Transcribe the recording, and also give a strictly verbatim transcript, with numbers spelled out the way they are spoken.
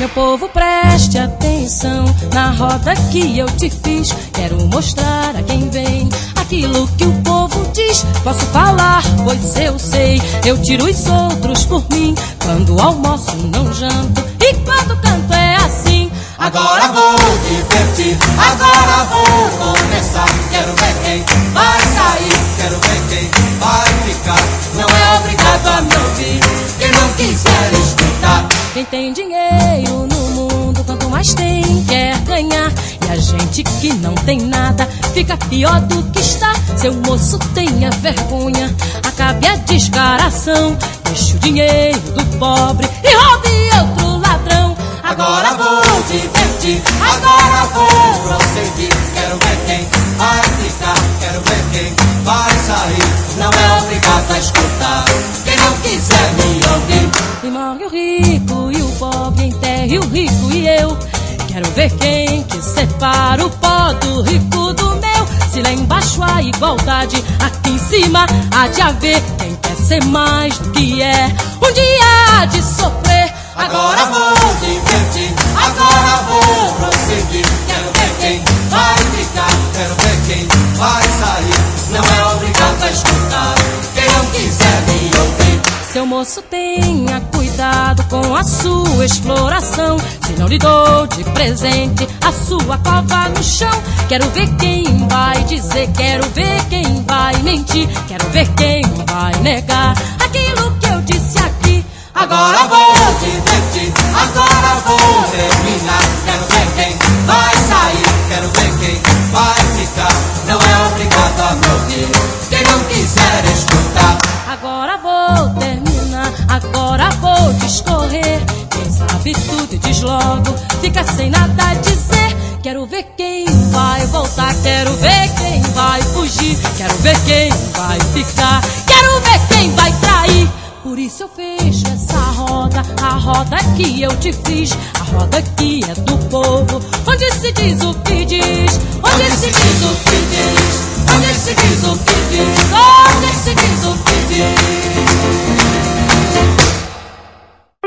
Meu povo, preste atenção na roda que eu te fiz. Quero mostrar a quem vem aquilo que o povo diz. Posso falar, pois eu sei. Eu tiro os outros por mim. Quando almoço não janto e quando canto é assim. Agora vou divertir, agora vou começar. Quero ver quem vai sair, quero ver quem vai ficar. Não é obrigado a me ouvir, quem não quiser escutar. Quem tem dinheiro no mundo, quanto mais tem, quer ganhar. E a gente que não tem nada, fica pior do que está. Seu moço, tenha vergonha, acabe a descaração. Deixe o dinheiro do pobre e roube outro ladrão. Agora vou divertir, agora vou prosseguir. Quero ver quem vai ficar, quero ver quem vai sair. Não é obrigado a escutar, quem não quiser me ouvir. E morre o rico e o pobre, enterre o rico e eu. Quero ver quem que separa o pó do rico do meu. Se lá embaixo há igualdade, aqui em cima há de haver. Quem quer ser mais do que é, um dia há de sofrer. Agora vou divertir, agora vou prosseguir. Quero ver quem vai ficar, quero ver quem vai sair. Não é obrigado a escutar, quem não quiser me ouvir. Seu moço, tenha cuidado com a sua exploração. Se não lhe dou de presente a sua cova no chão. Quero ver quem vai dizer, quero ver quem vai mentir. Quero ver quem vai negar aquilo que eu disse aqui. Agora vou divertir, agora vou terminar. Quero ver quem vai sair, quero ver quem vai ficar. Não é obrigado a me ouvir, quem não quiser escutar. Agora vou terminar, agora vou discorrer. Quem sabe tudo diz logo, fica sem nada a dizer. Quero ver quem vai voltar, quero ver quem vai fugir. Quero ver quem vai ficar, quero ver quem vai trair. Por isso eu fecho essa roda, a roda que eu te fiz. A roda que é do povo, onde se diz o que diz. Onde se diz o que diz, onde se diz o que diz, onde se diz o que diz.